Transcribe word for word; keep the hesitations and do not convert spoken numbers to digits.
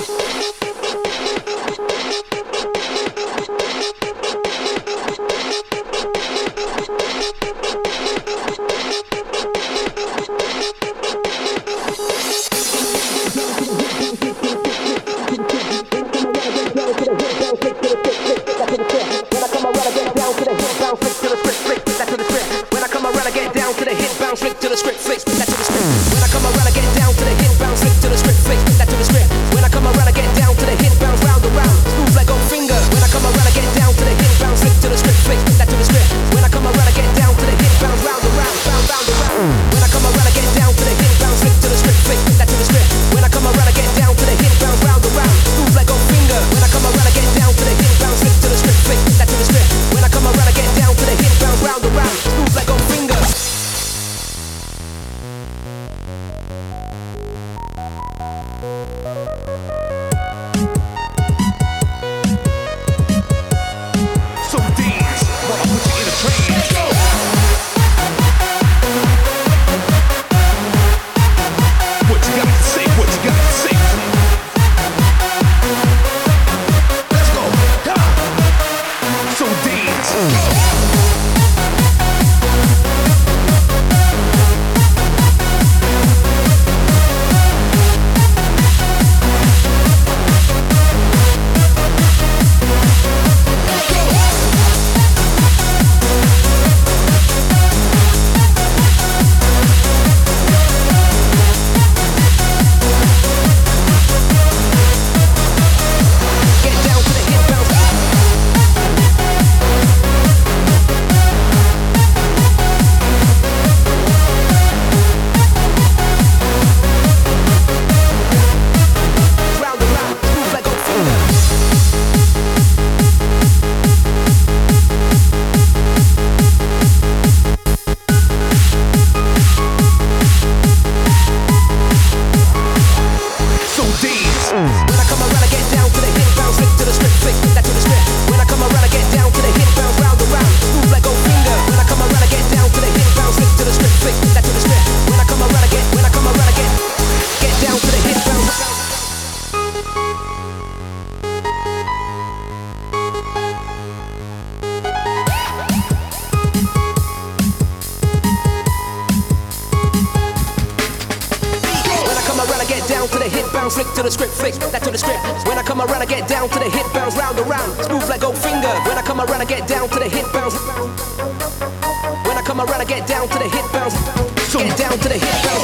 Flick to the script, flick that to the script. When I come around, I get down to the hit bounce, round and round, smooth like Goldfinger. When I come around, I get down to the hit bounce. When I come around, I get down to the hit bounce. Get down to the hit bounce.